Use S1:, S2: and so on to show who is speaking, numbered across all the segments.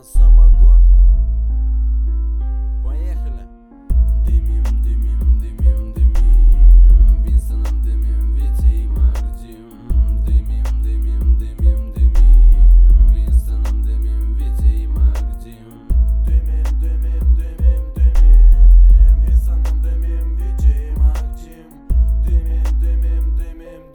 S1: самогон. Поехали.
S2: Дымим, дымим, дымим, дымим, Винстоном дымим, Витей Магдим. Дымим, дымим, дымим, дымим, Винстоном дымим, Витей Магдим.
S1: Дымим, дымим, дымим, дымим, Винстоном дымим, Витей Магдим. Дымим, дымим, дымим,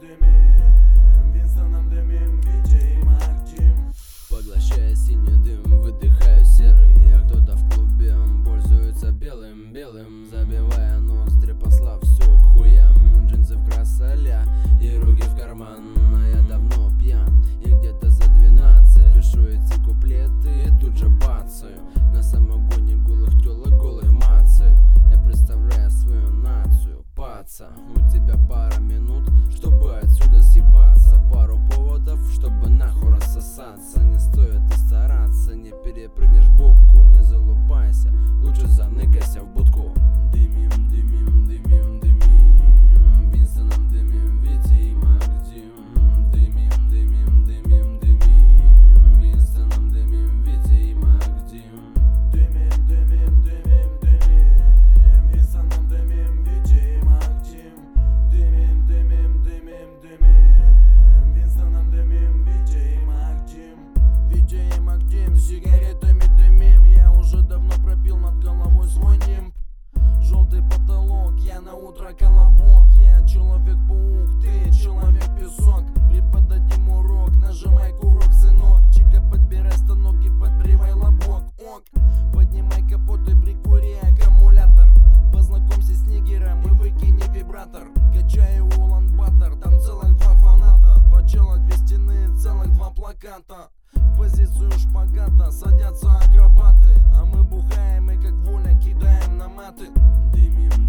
S1: дымим, Винстоном дымим, Витей Магдим.
S2: Поглощая синий дым, выдыхаю серый. А кто-то в клубе пользуется белым, забивая ноздри, послав все к хуям. Джинсы в красоля и руки в карман. А я давно пьян и где-то за 12 пишу эти куплеты и тут же бацаю. На самогоне голых тёлок голых мацаю. Я представляю свою нацию, паца. У тебя пара минут, чтобы отсюда съебаться. Пару поводов, чтобы нахуй рассосаться. Не стоит и стараться, не перепрыгнешь бобку. Не залупайся, лучше заныкайся в будку. Дымим, дымим, дымим, дымим, Винстоном дымим, Витей Магдим. Дымим, дымим, дымим, дымим, Винстоном дымим, Витей Магдим.
S1: Дымим, дымим, дымим, дымим, Винстоном дымим, Витей Магдим. Дымим, дымим, дымим, дымим, Винстоном дымим, Витей Магдим. Витей Магдим, сигаретами дымим. Я уже давно пропил над головой свой нимб. Желтый потолок, я на утро колобок. Я человек-паук, ты человек-песок. Преподадим урок, нажимай курок, сынок. Чика, подбирай станок и подбривай лобок. Ок, поднимай капот и прикури аккумулятор. Познакомься с нигером и выкини вибратор. Качаю Улан-Батор, там целых 2 фаната. 2 чела, 2 стены, целых 2 плаката. В позицию шпагата садятся акробаты. А мы бухаем и как воля кидаем на маты.
S2: Дымим,